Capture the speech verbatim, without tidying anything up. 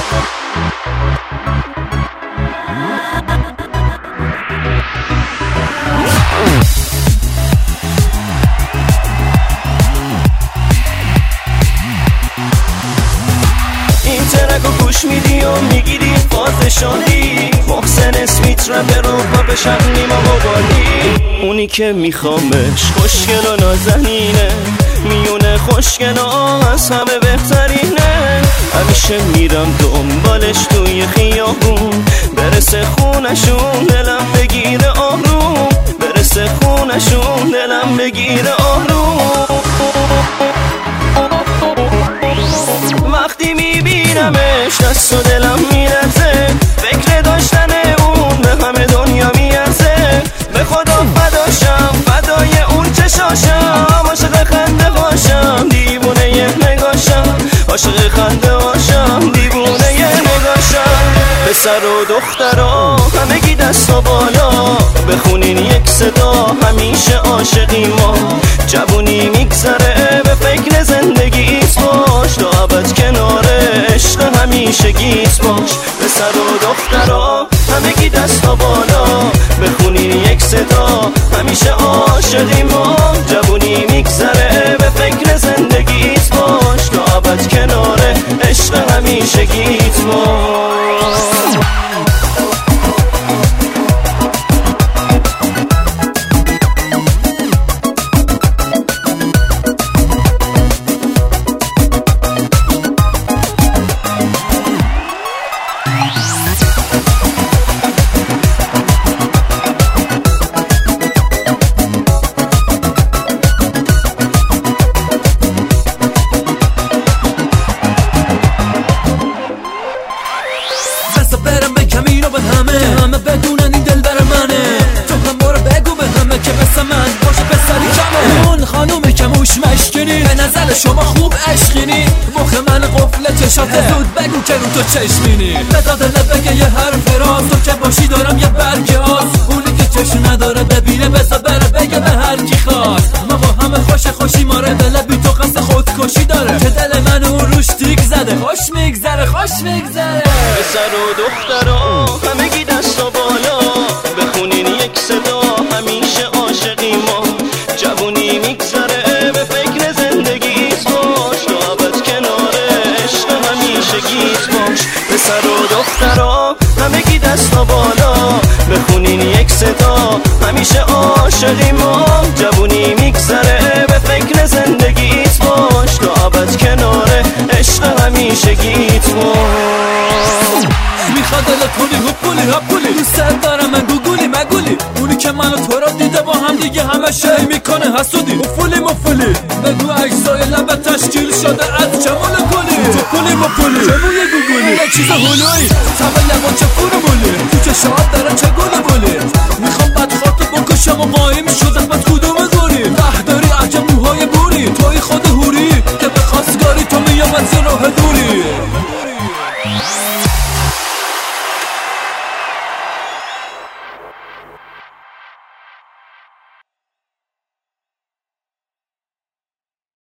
گوش میدی و میگیری فاز شادی محسن اسمیت رپر رو با بشن نیما مبالی اونی که میخوامش خوشگل و نازنینه میونه خوشگل از همه بهترینه همیشه میرم دنبالش توی خیابون برسه خونشون دلم بگیره آروم برسه خونشون دلم بگیره آروم وقتی میبینمش دست و دلم میلرزه فکر داشتن اون به همه دنیا میارزه به خدا فداشم فدای اون چشاشم عاشق خنده باشم دیوونه یه نگاشم عاشق خنده باشم دیوونه یه نگاشم پسر و دخترا همگی دست و بالا بخونین یک صدا همیشه عاشقی ما جوونی میگذره به فکر زندگیت باش تا ابد کنار عشق همیشه گیت باش پسر و دخترا همگی دست و بالا بخونین یک صدا همیشه عاشقی ما جوونی میگذره به فکر زندگیت باش تا ابد کنار عشق همیشه گیت باش به نظر شما خوب عشقینی مخ من قفل چشاته زود بگو که رو تو چشمینی بدا دلت بگه یه حرف راست تو که باشی دارم یه برگ آس اونی که چشم نداره ببینه بزا بره بگه به هر کی خواست ما با همه خوش خوشی ماره دل بی تو قصد خودکشی داره که دل من اون روش تیک زده خوش میگذره خوش میگذره پسر و دخترا همگی دست و بالا بخونین یک صدا همیشه عاشقی ما جوونی میگذره به فکر زندگیت باش تا ابد کنار عشق همیشه گیت باش پسر و دخترا همگی دست و بالا بخونین یک صدا همیشه عاشقی ما جوونی میگذره به فکر زندگیت باش تا ابد کنار عشق همیشه گیت باش میخواد دلت کنی هپولی هپولی دوست دارم من گوگولی مگولی اونی که منو تو رو دیده با هم دیگه همه شی میکنه حسودی مفولی مفولی بگو اجزای لبت تشکیل شده از چمول کلی تو پولی مفولی چموی گوگولی یه چیز هلوی تبه لبا چه فرمولی تو چشات داره چه